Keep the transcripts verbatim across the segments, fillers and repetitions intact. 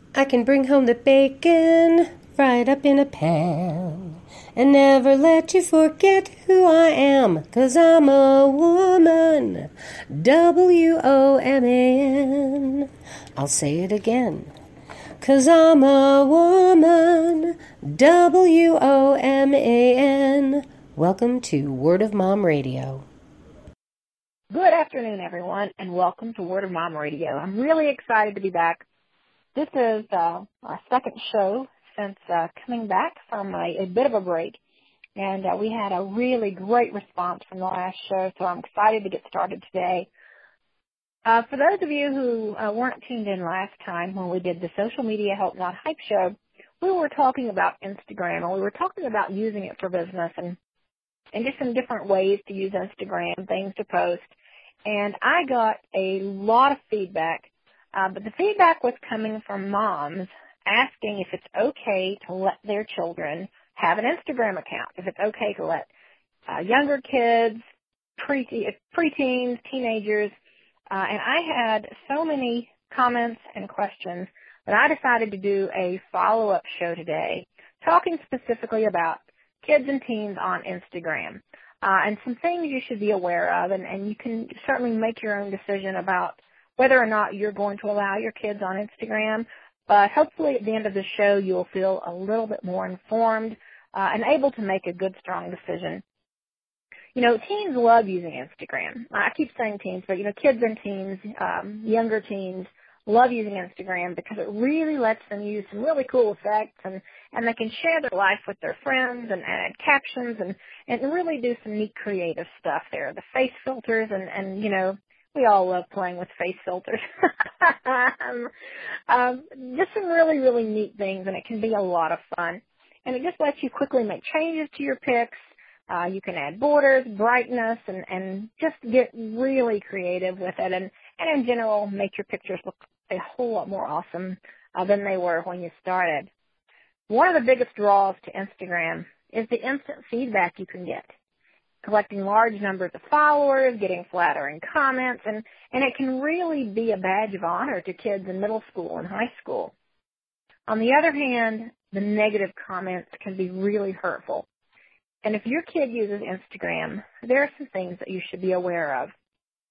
I can bring home the bacon fried up in a pan and never let you forget who I am, 'cause I'm a woman, W O M A N. I'll say it again. 'Cause I'm a woman, W O M A N. Welcome to Word of Mom Radio. Good afternoon, everyone, and welcome to Word of Mom Radio. I'm really excited to be back. This is uh, our second show since uh, coming back from a, a bit of a break, and uh, we had a really great response from the last show, so I'm excited to get started today. Uh, for those of you who uh, weren't tuned in last time when we did the Social Media Help Not Hype show, we were talking about Instagram, and we were talking about using it for business and, and just some different ways to use Instagram, things to post. And I got a lot of feedback, uh, but the feedback was coming from moms asking if it's okay to let their children have an Instagram account, if it's okay to let uh, younger kids, pre- preteens, teenagers, uh, and I had so many comments and questions that I decided to do a follow-up show today talking specifically about kids and teens on Instagram. Uh, and some things you should be aware of, and, and you can certainly make your own decision about whether or not you're going to allow your kids on Instagram. But hopefully at the end of the show, you'll feel a little bit more informed uh, and able to make a good, strong decision. You know, teens love using Instagram. I keep saying teens, but, you know, kids and teens, um, younger teens, love using Instagram because it really lets them use some really cool effects, and, and they can share their life with their friends and add captions and, and really do some neat creative stuff there. The face filters and, and you know, we all love playing with face filters. um, um, just some really, really neat things, and it can be a lot of fun. And it just lets you quickly make changes to your pics. Uh, you can add borders, brightness, and, and just get really creative with it, and, and in general make your pictures look a whole lot more awesome uh, than they were when you started. One of the biggest draws to Instagram is the instant feedback you can get, collecting large numbers of followers, getting flattering comments, and, and it can really be a badge of honor to kids in middle school and high school. On the other hand, the negative comments can be really hurtful. And if your kid uses Instagram, there are some things that you should be aware of.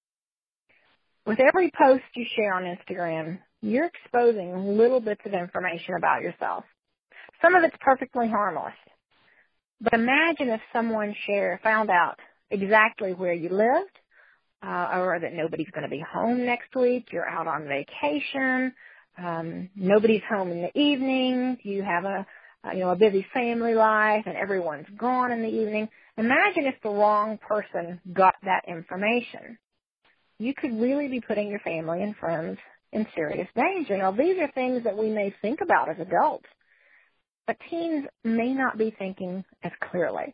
With every post you share on Instagram, you're exposing little bits of information about yourself. Some of it's perfectly harmless. But imagine if someone share found out exactly where you lived, uh, or that nobody's going to be home next week, you're out on vacation, um, nobody's home in the evening, you have a Uh, you know, a busy family life, and everyone's gone in the evening. Imagine if the wrong person got that information. You could really be putting your family and friends in serious danger. Now, these are things that we may think about as adults, but teens may not be thinking as clearly.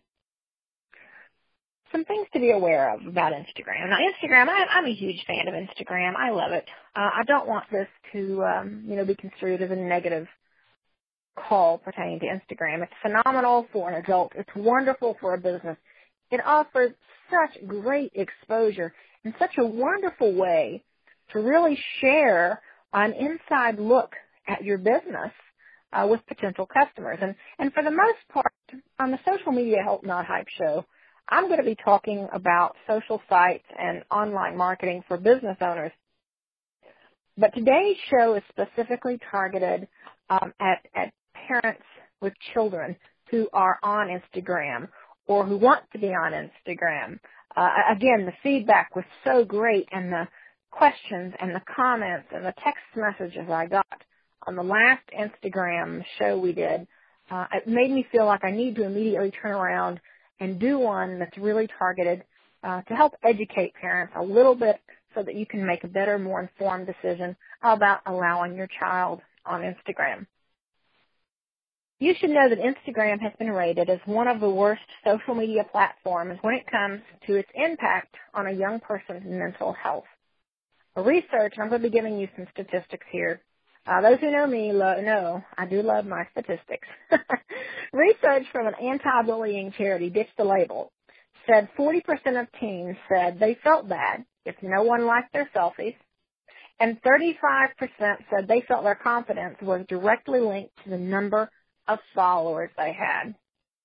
Some things to be aware of about Instagram. Now, Instagram, I, I'm a huge fan of Instagram. I love it. Uh, I don't want this to, um, you know, be construed as a negative call pertaining to Instagram. It's phenomenal for an adult. It's wonderful for a business. It offers such great exposure and such a wonderful way to really share an inside look at your business uh, with potential customers. And, and for the most part, on the Social Media Help Not Hype show, I'm going to be talking about social sites and online marketing for business owners. But today's show is specifically targeted um, at, at parents with children who are on Instagram or who want to be on Instagram. Uh, again, the feedback was so great, and the questions and the comments and the text messages I got on the last Instagram show we did, uh, it made me feel like I need to immediately turn around and do one that's really targeted uh, to help educate parents a little bit so that you can make a better, more informed decision about allowing your child on Instagram. You should know that Instagram has been rated as one of the worst social media platforms when it comes to its impact on a young person's mental health. A research, and I'm going to be giving you some statistics here. Uh, those who know me lo- know I do love my statistics. Research from an anti-bullying charity, Ditch the Label, said forty percent of teens said they felt bad if no one liked their selfies, And thirty-five percent said they felt their confidence was directly linked to the number of followers they had.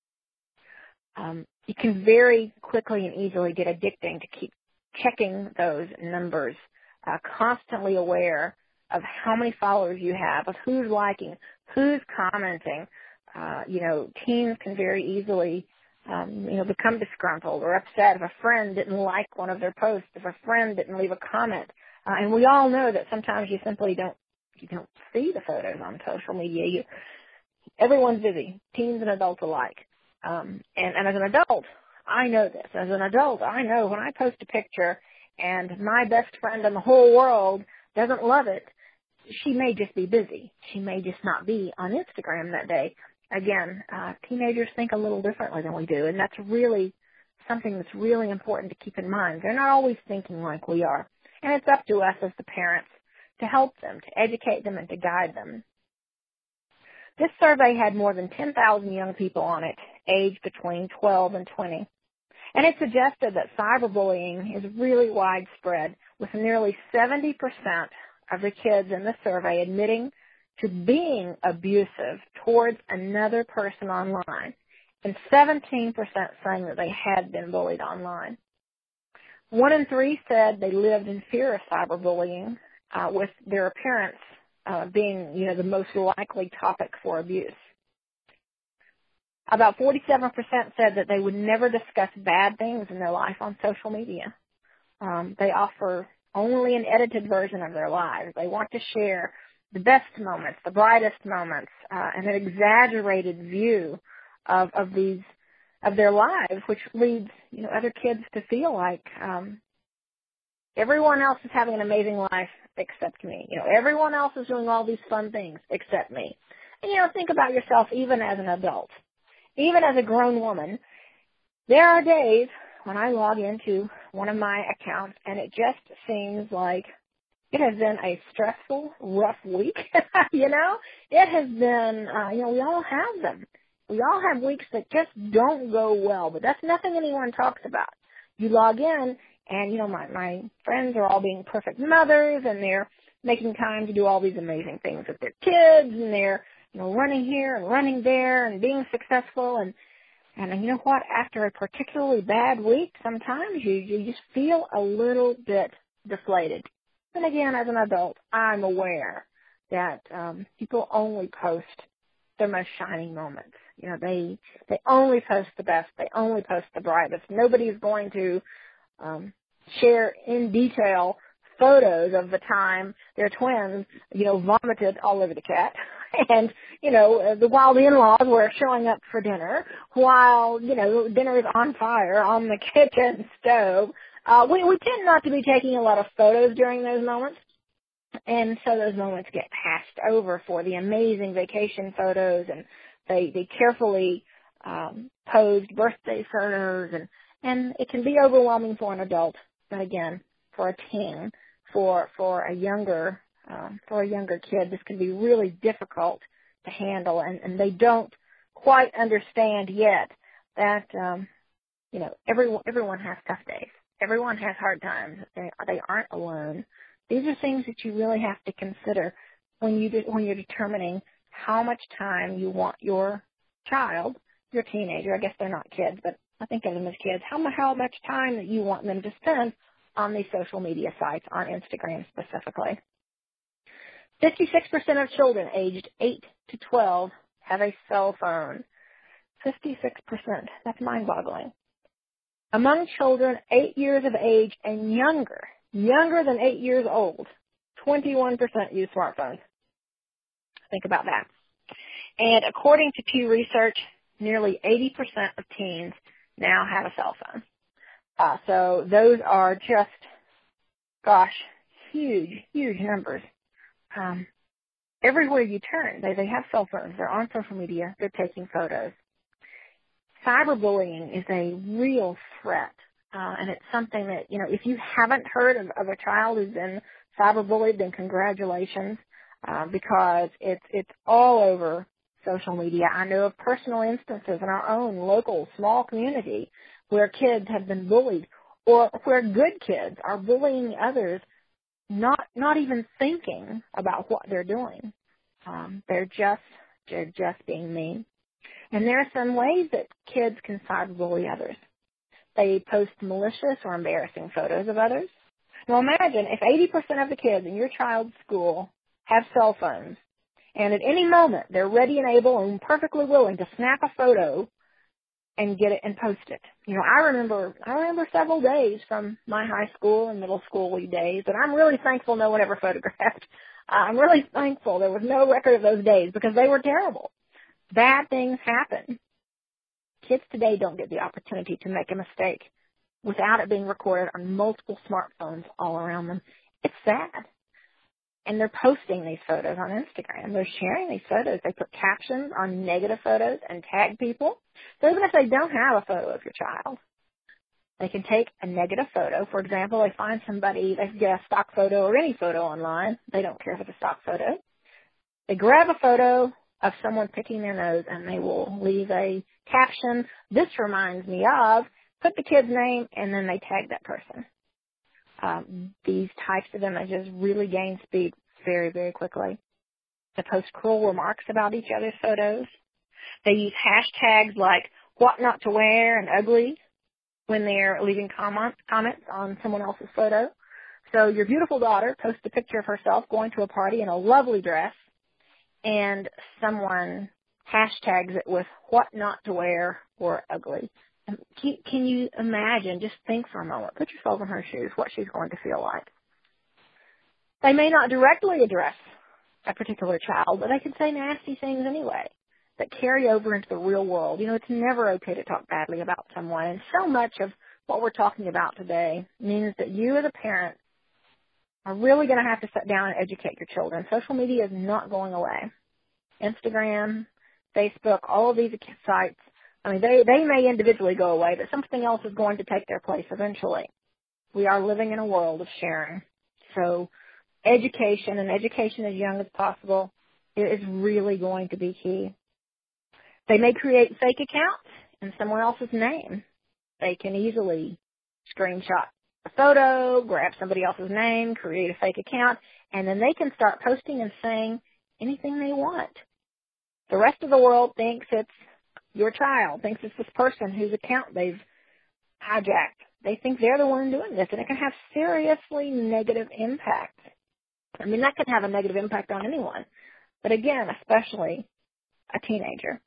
Um, it can very quickly and easily get addicting to keep checking those numbers, uh, constantly aware of how many followers you have, of who's liking, who's commenting. Uh, you know, teens can very easily, um, you know, become disgruntled or upset if a friend didn't like one of their posts, if a friend didn't leave a comment. Uh, and we all know that sometimes you simply don't, you don't see the photos on social media. You, everyone's busy, teens and adults alike. Um, and, and as an adult, I know this. As an adult, I know when I post a picture and my best friend in the whole world doesn't love it, she may just be busy. She may just not be on Instagram that day. Again, uh, teenagers think a little differently than we do, and that's really something that's really important to keep in mind. They're not always thinking like we are, and it's up to us as the parents to help them, to educate them, and to guide them. This survey had more than ten thousand young people on it, aged between twelve and twenty, and it suggested that cyberbullying is really widespread, with nearly seventy percent of the kids in the survey admitting to being abusive towards another person online, and seventeen percent saying that they had been bullied online. One in three said they lived in fear of cyberbullying, uh, with their appearance uh, being, you know, the most likely topic for abuse. About forty-seven percent said that they would never discuss bad things in their life on social media. Um, they offer only an edited version of their lives. They want to share the best moments, the brightest moments, uh, and an exaggerated view of, of these, of their lives, which leads, you know, other kids to feel like, um, everyone else is having an amazing life except me. You know, everyone else is doing all these fun things except me. And, you know, think about yourself even as an adult. Even as a grown woman, there are days when I log into one of my accounts and it just seems like it has been a stressful, rough week. You know, it has been, uh, you know, we all have them. We all have weeks that just don't go well, but that's nothing anyone talks about. You log in and, you know, my, my friends are all being perfect mothers and they're making time to do all these amazing things with their kids and they're, you know, running here and running there and being successful. And, and you know what? After a particularly bad week, sometimes you, you just feel a little bit deflated. And again, as an adult, I'm aware that um, people only post their most shining moments. You know, they they only post the best. They only post the brightest. Nobody's going to um, share in detail photos of the time their twins, you know, vomited all over the cat. And, you know, the while the in-laws were showing up for dinner, while, you know, dinner is on fire on the kitchen stove. Uh, we, we tend not to be taking a lot of photos during those moments. And so those moments get passed over for the amazing vacation photos, and they, they carefully um, posed birthday photos, and, and it can be overwhelming for an adult. But again, for a teen, for, for a younger Um, for a younger kid, this can be really difficult to handle, and, and they don't quite understand yet that, um, you know, everyone, everyone has tough days. Everyone has hard times. They, they aren't alone. These are things that you really have to consider when, you de- when you're determining how much time you want your child, your teenager, I guess they're not kids, but I think of them as kids, how, how much time that you want them to spend on these social media sites, on Instagram specifically. fifty-six percent of children aged eight to twelve have a cell phone. fifty-six percent. That's mind-boggling. Among children eight years of age and younger, younger than eight years old, twenty-one percent use smartphones. Think about that. And according to Pew Research, nearly eighty percent of teens now have a cell phone. Uh, so those are just, gosh, huge, huge numbers. Um, everywhere you turn, they, they have cell phones. They're on social media. They're taking photos. Cyberbullying is a real threat, uh, and it's something that, you know, if you haven't heard of, of a child who's been cyberbullied, then congratulations, uh, because it's it's all over social media. I know of personal instances in our own local small community where kids have been bullied, or where good kids are bullying others, not not even thinking about what they're doing. Um, they're just they're just being mean. And there are some ways that kids can cyberbully others. They post malicious or embarrassing photos of others. Now imagine if eighty percent of the kids in your child's school have cell phones, and at any moment they're ready and able and perfectly willing to snap a photo and get it and post it. You know, I remember I remember several days from my high school and middle school days, and I'm really thankful no one ever photographed. I'm really thankful there was no record of those days because they were terrible. Bad things happen. Kids today don't get the opportunity to make a mistake without it being recorded on multiple smartphones all around them. It's sad. And they're posting these photos on Instagram. They're sharing these photos. They put captions on negative photos and tag people. So even if they don't have a photo of your child, they can take a negative photo. For example, they find somebody, they get a stock photo or any photo online. They don't care if it's a stock photo. They grab a photo of someone picking their nose, and they will leave a caption, "This reminds me of," put the kid's name, and then they tag that person. Um, these types of images really gain speed very, very quickly. They post cruel remarks about each other's photos. They use hashtags like "what not to wear" and "ugly" when they're leaving comment, comments on someone else's photo. So your beautiful daughter posts a picture of herself going to a party in a lovely dress, and someone hashtags it with "what not to wear" or "ugly." And can, can you imagine, just think for a moment, put yourself in her shoes, what she's going to feel like. They may not directly address a particular child, but they can say nasty things anyway that carry over into the real world. You know, it's never okay to talk badly about someone, and so much of what we're talking about today means that you as a parent are really going to have to sit down and educate your children. Social media is not going away. Instagram, Facebook, all of these sites, I mean, they, they may individually go away, but something else is going to take their place eventually. We are living in a world of sharing. So education, and education as young as possible, is really going to be key. They may create fake accounts in someone else's name. They can easily screenshot a photo, grab somebody else's name, create a fake account, and then they can start posting and saying anything they want. The rest of the world thinks it's your child, thinks it's this person whose account they've hijacked. They think they're the one doing this, and it can have seriously negative impact. I mean, that can have a negative impact on anyone, but again, especially a teenager.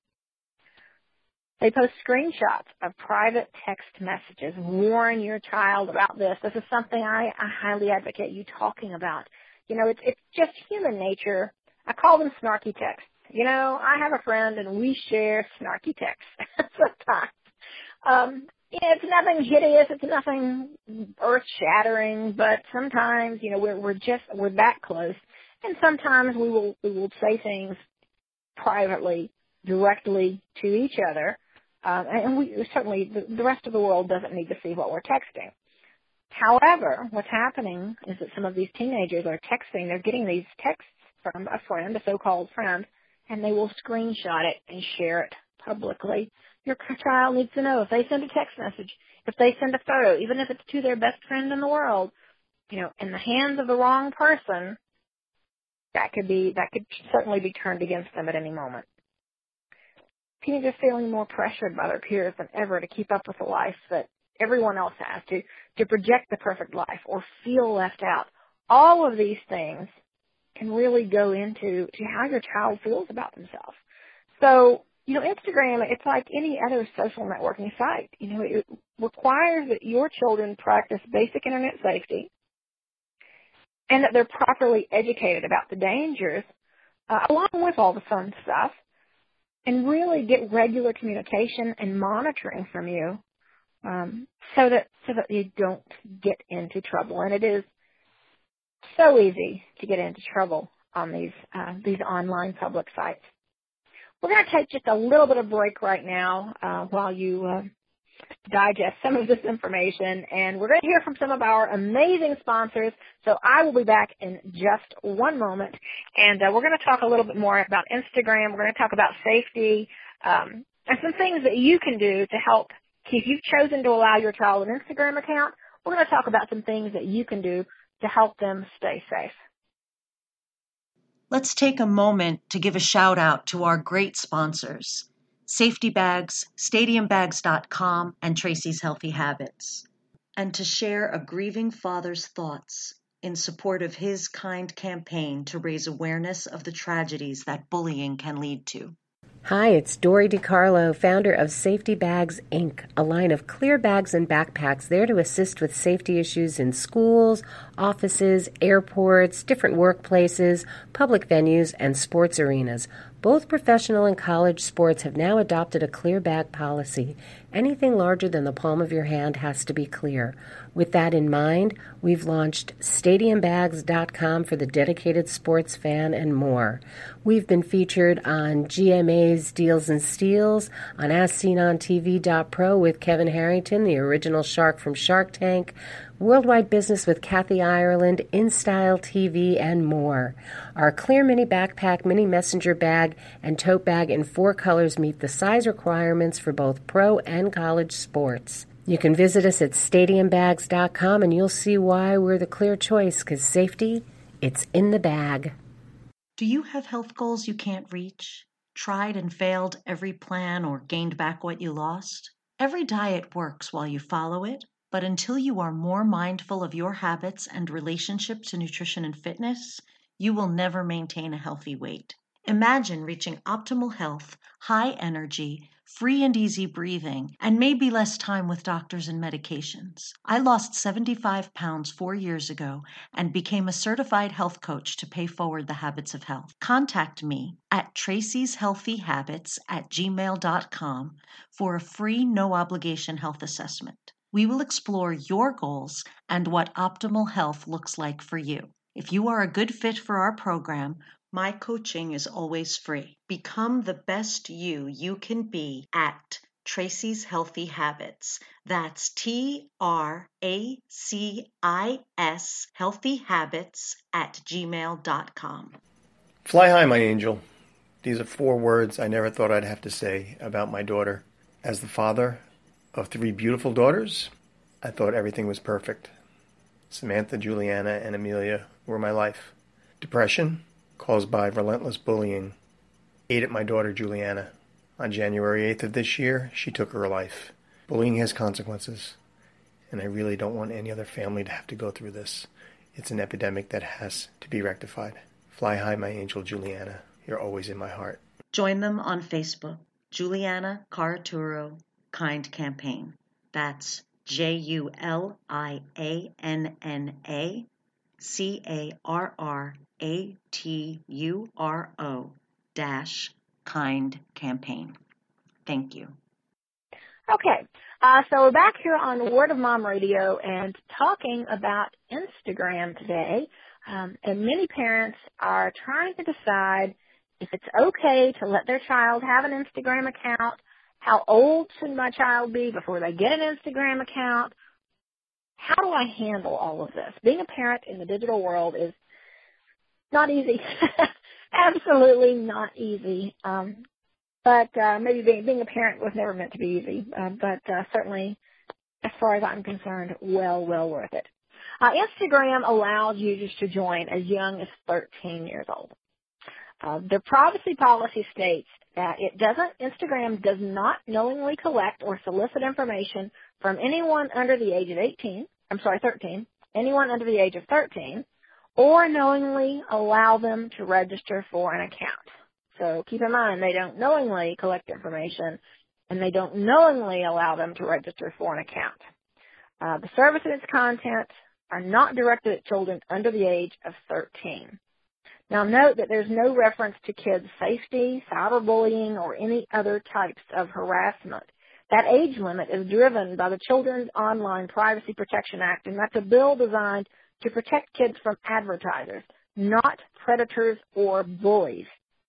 They post screenshots of private text messages. Warn your child about this. This is something I, I highly advocate you talking about. You know, it's, it's just human nature. I call them snarky texts. You know, I have a friend and we share snarky texts sometimes. Um, you know, it's nothing hideous. It's nothing earth-shattering, but sometimes, you know, we're, we're just, we're that close. And sometimes we will, we will say things privately, directly to each other. Um, and we certainly, the, the rest of the world doesn't need to see what we're texting. However, what's happening is that some of these teenagers are texting, they're getting these texts from a friend, a so-called friend, and they will screenshot it and share it publicly. Your child needs to know if they send a text message, if they send a photo, even if it's to their best friend in the world, you know, in the hands of the wrong person, that could be, that could certainly be turned against them at any moment. Teenagers feeling more pressured by their peers than ever to keep up with the life that everyone else has, to, to project the perfect life or feel left out. All of these things can really go into to how your child feels about themselves. So, you know, Instagram, it's like any other social networking site. You know, it requires that your children practice basic internet safety and that they're properly educated about the dangers, uh, along with all the fun stuff, and really get regular communication and monitoring from you, um, so that so that you don't get into trouble. And it is so easy to get into trouble on these uh, these online public sites. We're going to take just a little bit of break right now uh, while you uh, digest some of this information, and we're going to hear from some of our amazing sponsors. So I will be back in just one moment, and uh, we're going to talk a little bit more about Instagram. We're going to talk about safety um, and some things that you can do to help. If you've chosen to allow your child an Instagram account, we're going to talk about some things that you can do to help them stay safe. Let's take a moment to give a shout out to our great sponsors, Safety Bags, Stadium Bags dot com, and Tracy's Healthy Habits, and to share a grieving father's thoughts in support of his kind campaign to raise awareness of the tragedies that bullying can lead to. Hi, it's Dory DiCarlo, founder of Safety Bags, Incorporated, a line of clear bags and backpacks there to assist with safety issues in schools, offices, airports, different workplaces, public venues, and sports arenas. Both professional and college sports have now adopted a clear bag policy. Anything larger than the palm of your hand has to be clear. With that in mind, we've launched Stadium Bags dot com for the dedicated sports fan and more. We've been featured on G M A's Deals and Steals, on As Seen on T V dot pro with Kevin Harrington, the original shark from Shark Tank, Worldwide Business with Kathy Ireland, InStyle T V, and more. Our clear mini backpack, mini messenger bag, and tote bag in four colors meet the size requirements for both pro and college sports. You can visit us at Stadium Bags dot com and you'll see why we're the clear choice, because safety, it's in the bag. Do you have health goals you can't reach? Tried and failed every plan or gained back what you lost? Every diet works while you follow it, but until you are more mindful of your habits and relationship to nutrition and fitness, you will never maintain a healthy weight. Imagine reaching optimal health, high energy, free and easy breathing, and maybe less time with doctors and medications. I lost seventy-five pounds four years ago and became a certified health coach to pay forward the habits of health. Contact me at Tracy's Healthy Habits at gmail dot com for a free, no-obligation health assessment. We will explore your goals and what optimal health looks like for you. If you are a good fit for our program, my coaching is always free. Become the best you you can be at Tracy's Healthy Habits. That's T R A C I S Healthy Habits at gmail dot com. Fly high, my angel. These are four words I never thought I'd have to say about my daughter. As the father of three beautiful daughters, I thought everything was perfect. Samantha, Juliana, and Amelia were my life. Depression, caused by relentless bullying, ate at my daughter Juliana. On January eighth of this year, she took her life. Bullying has consequences, and I really don't want any other family to have to go through this. It's an epidemic that has to be rectified. Fly high, my angel Juliana. You're always in my heart. Join them on Facebook, Juliana Caraturo Kind Campaign. That's J U L I A N N A C A R R A T U R O dash Kind Campaign. Thank you. Okay, uh, so we're back here on Word of Mom Radio and talking about Instagram today. Um, and many parents are trying to decide if it's okay to let their child have an Instagram account. How old should my child be before they get an Instagram account? How do I handle all of this? Being a parent in the digital world is not easy. Absolutely not easy. Um, but uh, maybe being, being a parent was never meant to be easy. Uh, but uh, certainly, as far as I'm concerned, well, well worth it. Uh, Instagram allows users to join as young as thirteen years old. Uh, the privacy policy states that it doesn't, Instagram does not knowingly collect or solicit information from anyone under the age of eighteen, I'm sorry, thirteen, anyone under the age of thirteen, or knowingly allow them to register for an account. So keep in mind, they don't knowingly collect information, and they don't knowingly allow them to register for an account. Uh, the service and its content are not directed at children under the age of thirteen. Now note that there's no reference to kids' safety, cyberbullying, or any other types of harassment. That age limit is driven by the Children's Online Privacy Protection Act, and that's a bill designed to protect kids from advertisers, not predators or bullies.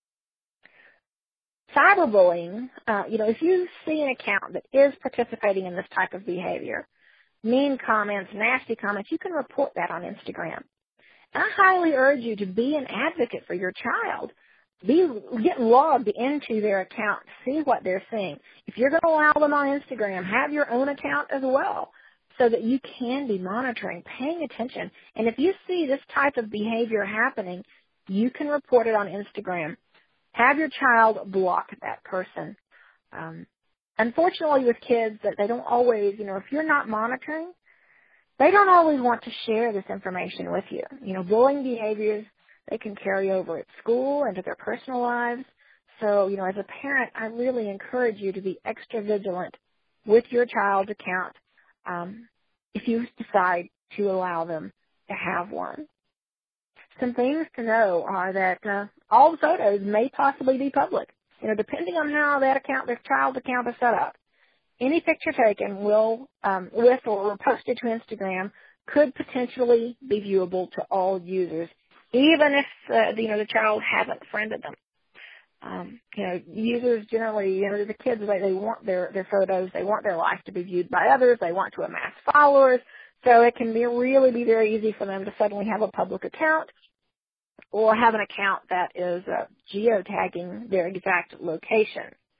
Cyberbullying, uh, you know, if you see an account that is participating in this type of behavior, mean comments, nasty comments, you can report that on Instagram. And I highly urge you to be an advocate for your child. Be, get logged into their account, see what they're seeing. If you're going to allow them on Instagram, have your own account as well. so that you can be monitoring, paying attention. And if you see this type of behavior happening, you can report it on Instagram. Have your child block that person. Um, unfortunately, with kids, that they don't always, you know, if you're not monitoring, they don't always want to share this information with you. You know, bullying behaviors, they can carry over at school and to their personal lives. So, you know, as a parent, I really encourage you to be extra vigilant with your child's account um, if you decide to allow them to have one. Some things to know are that uh, all the photos may possibly be public. You know, depending on how that account, their child's account is set up. Any picture taken will, um, with or posted to Instagram could potentially be viewable to all users, even if, uh, you know, the child hasn't friended them. Um, you know, users generally, you know, the kids, they, they want their, their photos, they want their life to be viewed by others, they want to amass followers, so it can be really be very easy for them to suddenly have a public account or have an account that is uh, geotagging their exact location.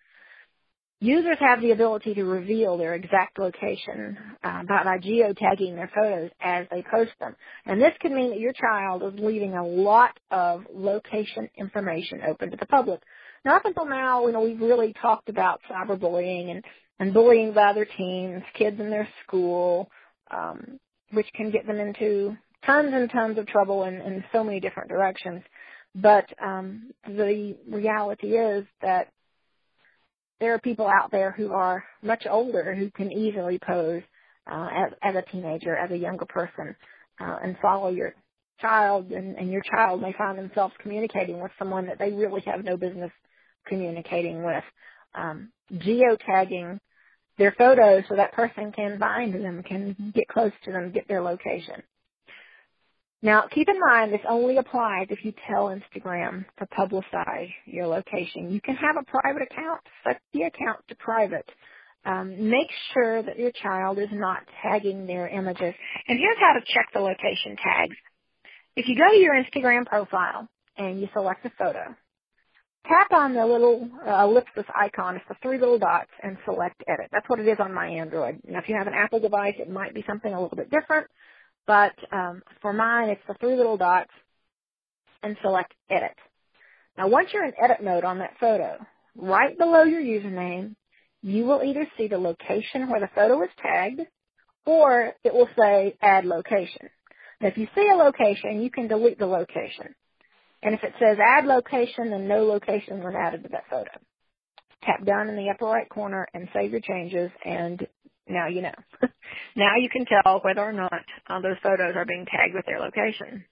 Users have the ability to reveal their exact location uh, by, by geotagging their photos as they post them. And this could mean that your child is leaving a lot of location information open to the public. Now, up until now, you know, we've really talked about cyberbullying and, and bullying by other teens, kids in their school, um, which can get them into tons and tons of trouble in, in so many different directions. But um, the reality is that there are people out there who are much older who can easily pose uh, as, as a teenager, as a younger person, uh, and follow your child, and, and your child may find themselves communicating with someone that they really have no business communicating with. Um, geotagging their photos so that person can find them, can get close to them, get their location. Now, keep in mind, this only applies if you tell Instagram to publicize your location. You can have a private account, set the account to private. Um, make sure that your child is not tagging their images. And here's how to check the location tags. If you go to your Instagram profile and you select a photo, tap on the little uh, ellipsis icon. It's the three little dots, and select edit. That's what it is on my Android. Now, if you have an Apple device, it might be something a little bit different. But um, for mine, it's the three little dots, and select edit. Now, once you're in edit mode on that photo, right below your username, you will either see the location where the photo is tagged, or it will say add location. Now, if you see a location, you can delete the location. And if it says add location, then no location was added to that photo. Tap done in the upper right corner and save your changes, and now you know. Now you can tell whether or not uh, those photos are being tagged with their location.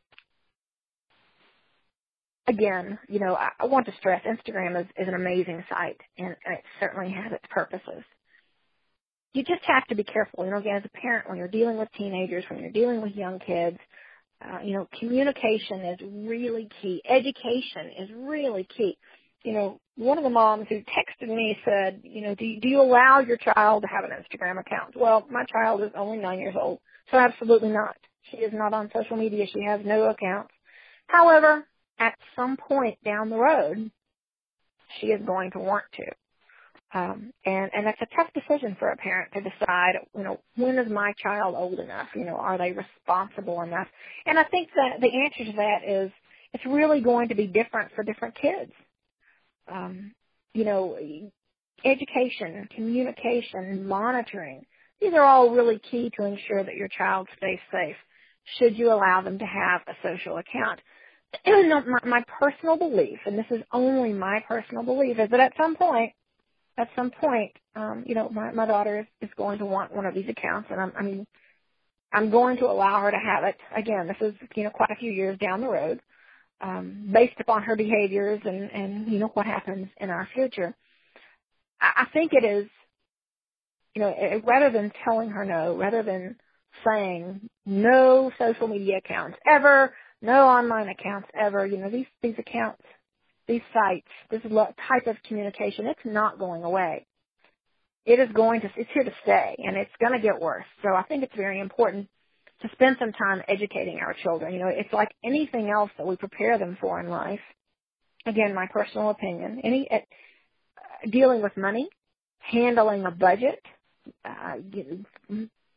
Again, you know, I, I want to stress Instagram is, is an amazing site, and, and it certainly has its purposes. You just have to be careful. You know, again, as a parent, when you're dealing with teenagers, when you're dealing with young kids, uh, you know, communication is really key. Education is really key. You know, one of the moms who texted me said, you know, do you, do you allow your child to have an Instagram account? Well, my child is only nine years old, so absolutely not. She is not on social media. She has no accounts. However, at some point down the road, she is going to want to. Um, and, and that's a tough decision for a parent to decide, you know, when is my child old enough? You know, are they responsible enough? And I think that the answer to that is it's really going to be different for different kids. Um, you know, education, communication, monitoring, these are all really key to ensure that your child stays safe should you allow them to have a social account. my, my personal belief, and this is only my personal belief, is that at some point, at some point, um, you know, my, my daughter is, is going to want one of these accounts, and I'm, I'm, I'm going to allow her to have it. Again, this is, you know, quite a few years down the road. Um, based upon her behaviors and, and, you know, what happens in our future. I, I think it is, you know, it, rather than telling her no, rather than saying no social media accounts ever, no online accounts ever, you know, these, these accounts, these sites, this type of communication, it's not going away. It is going to, it's here to stay, and it's going to get worse. So I think it's very important to spend some time educating our children. You know, it's like anything else that we prepare them for in life. Again, my personal opinion, any uh, dealing with money, handling a budget, uh,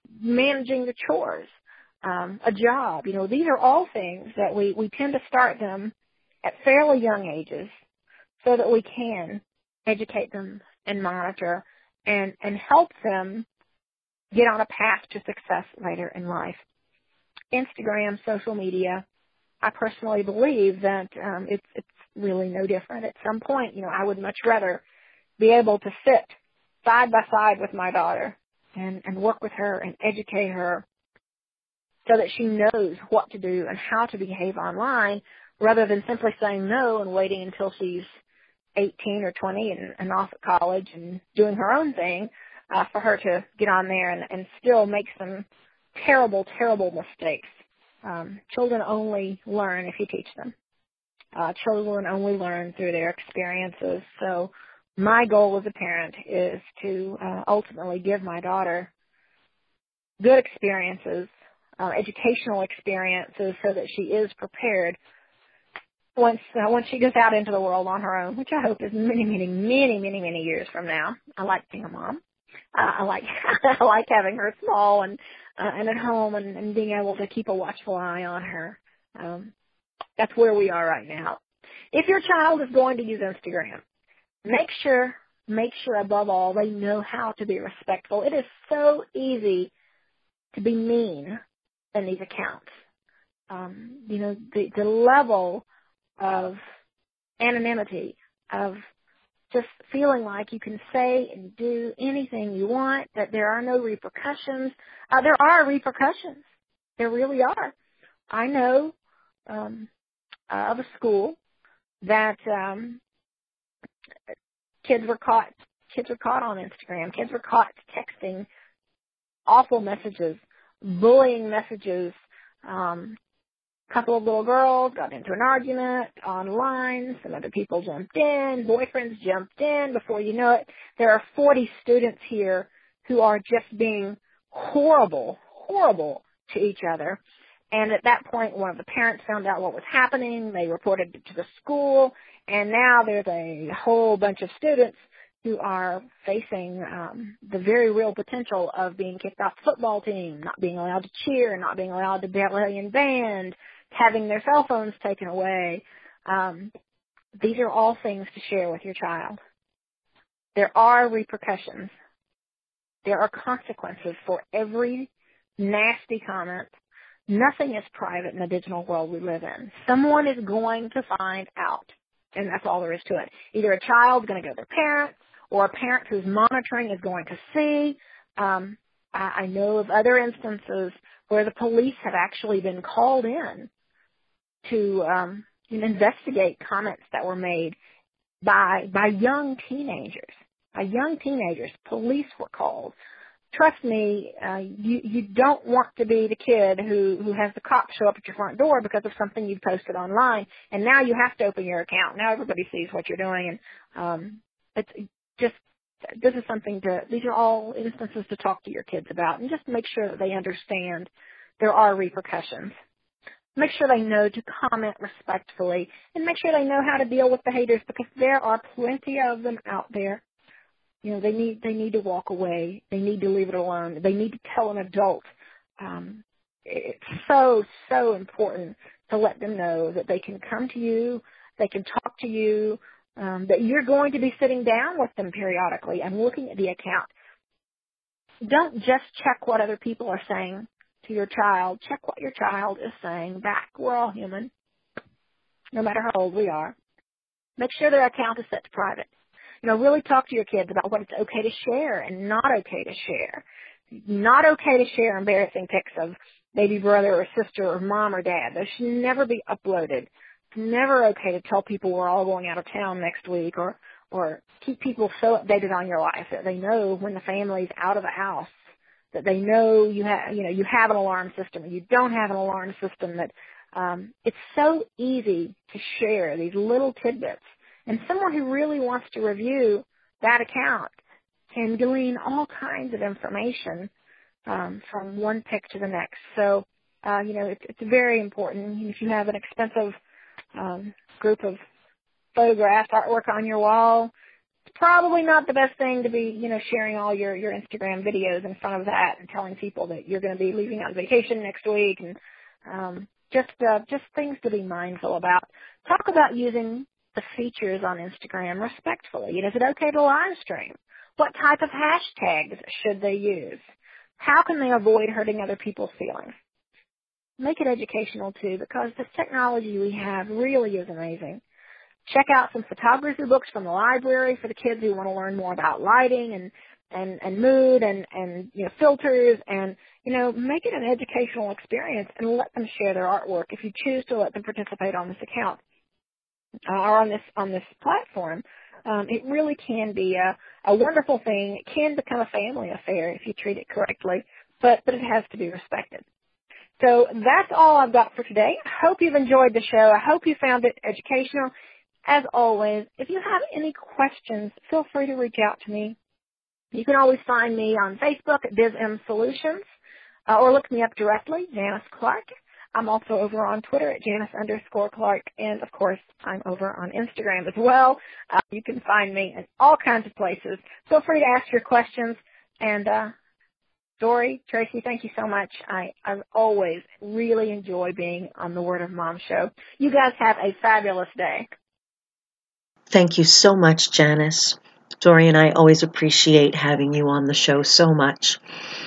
managing the chores, um, a job. You know, these are all things that we, we tend to start them at fairly young ages so that we can educate them and monitor and, and help them get on a path to success later in life. Instagram, social media, I personally believe that um, it's, it's really no different. At some point, you know, I would much rather be able to sit side by side with my daughter and, and work with her and educate her so that she knows what to do and how to behave online rather than simply saying no and waiting until she's eighteen or twenty and, and off at college and doing her own thing uh, for her to get on there and, and still make some terrible, terrible mistakes. Um, children only learn if you teach them. Uh, children only learn through their experiences. So my goal as a parent is to uh, ultimately give my daughter good experiences, uh, educational experiences, so that she is prepared once uh, once she goes out into the world on her own, which I hope is many, many, many, many, many years from now. I like being a mom. Uh, I like I like having her small and uh, and at home and, and being able to keep a watchful eye on her. Um, that's where we are right now. If your child is going to use Instagram, make sure make sure above all they know how to be respectful. It is so easy to be mean in these accounts. Um, you know, the, the level of anonymity, of just feeling like you can say and do anything you want, that there are no repercussions. Uh, there are repercussions. There really are. I know um, uh, of a school that um, kids were caught. Kids were caught on Instagram. Kids were caught texting awful messages, bullying messages. Um, a couple of little girls got into an argument online. Some other people jumped in. Boyfriends jumped in. Before you know it, there are forty students here who are just being horrible, horrible to each other. And at that point, one of the parents found out what was happening. They reported it to the school. And now there's a whole bunch of students who are facing um, the very real potential of being kicked off the football team, not being allowed to cheer, not being allowed to ballet in band, having their cell phones taken away. Um, these are all things to share with your child. There are repercussions. There are consequences for every nasty comment. Nothing is private in the digital world we live in. Someone is going to find out, and that's all there is to it. Either a child's going to go to their parents, or a parent who's monitoring is going to see. Um, I, I know of other instances where the police have actually been called in to um, investigate comments that were made by by young teenagers. By young teenagers, police were called. Trust me, uh, you you don't want to be the kid who who has the cops show up at your front door because of something you've posted online, and now you have to open your account. Now everybody sees what you're doing, and um, it's just this is something to. These are all instances to talk to your kids about, and just make sure that they understand there are repercussions. Make sure they know to comment respectfully, and make sure they know how to deal with the haters, because there are plenty of them out there. You know, they need they need to walk away. They need to leave it alone. They need to tell an adult. Um, it's so, so important to let them know that they can come to you, they can talk to you, um, that you're going to be sitting down with them periodically and looking at the account. Don't just check what other people are saying to your child. Check what your child is saying back. We're all human, no matter how old we are. Make sure their account is set to private. You know, really talk to your kids about what it's okay to share and not okay to share. Not okay to share embarrassing pics of baby brother or sister or mom or dad. Those should never be uploaded. It's never okay to tell people we're all going out of town next week, or or keep people so updated on your life that they know when the family's out of the house, that they know you have, you know, you have an alarm system or you don't have an alarm system. That um, it's so easy to share these little tidbits. And someone who really wants to review that account can glean all kinds of information um, from one pic to the next. So, uh, you know, it's, it's very important. If you have an expensive um, group of photographs, artwork on your wall, it's probably not the best thing to be, you know, sharing all your, your Instagram videos in front of that and telling people that you're going to be leaving on vacation next week, and um, just uh, just things to be mindful about. Talk about using the features on Instagram respectfully. Is it okay to live stream? What type of hashtags should they use? How can they avoid hurting other people's feelings? Make it educational, too, because this technology we have really is amazing. Check out some photography books from the library for the kids who want to learn more about lighting and, and, and mood and, and, you know, filters, and, you know, make it an educational experience and let them share their artwork if you choose to let them participate on this account uh, or on this, on this platform. Um, it really can be a, a wonderful thing. It can become a family affair if you treat it correctly, but, but it has to be respected. So that's all I've got for today. I hope you've enjoyed the show. I hope you found it educational. As always, if you have any questions, feel free to reach out to me. You can always find me on Facebook at BizM Solutions, uh, or look me up directly, Janice Clark. I'm also over on Twitter at Janice underscore Clark, and of course, I'm over on Instagram as well. Uh, you can find me in all kinds of places. Feel free to ask your questions, and uh, Dory, Tracy, thank you so much. I, I always really enjoy being on the Word of Mom show. You guys have a fabulous day. Thank you so much, Janice. Dory and I always appreciate having you on the show so much.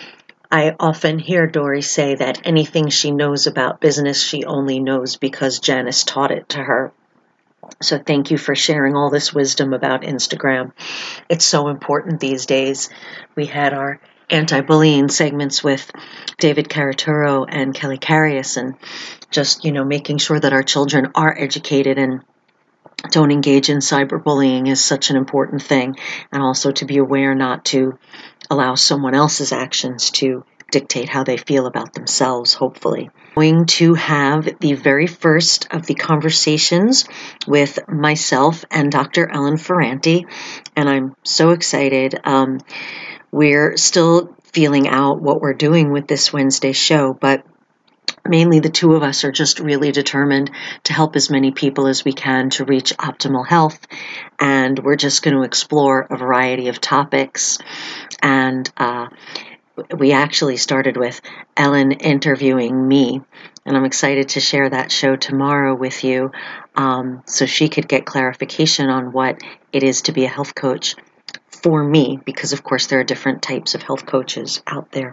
I often hear Dory say that anything she knows about business, she only knows because Janice taught it to her. So thank you for sharing all this wisdom about Instagram. It's so important these days. We had our anti-bullying segments with David Caraturo and Kelly Carius, and just, you know, making sure that our children are educated and don't engage in cyberbullying is such an important thing, and also to be aware not to allow someone else's actions to dictate how they feel about themselves, hopefully. I'm going to have the very first of the conversations with myself and Doctor Ellen Ferranti, and I'm so excited. Um, we're still feeling out what we're doing with this Wednesday show, but mainly the two of us are just really determined to help as many people as we can to reach optimal health, and we're just going to explore a variety of topics. And uh, we actually started with Ellen interviewing me, and I'm excited to share that show tomorrow with you, um, so she could get clarification on what it is to be a health coach for me, because of course there are different types of health coaches out there.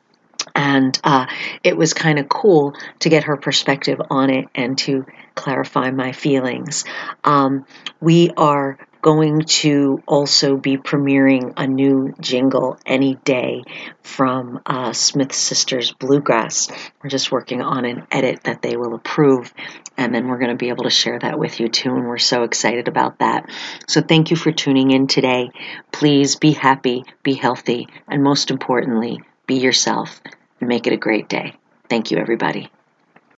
And uh, it was kind of cool to get her perspective on it and to clarify my feelings. Um, we are going to also be premiering a new jingle any day from uh, Smith Sisters Bluegrass. We're just working on an edit that they will approve, and then we're going to be able to share that with you too, and we're so excited about that. So thank you for tuning in today. Please be happy, be healthy, and most importantly, be yourself and make it a great day. Thank you, everybody.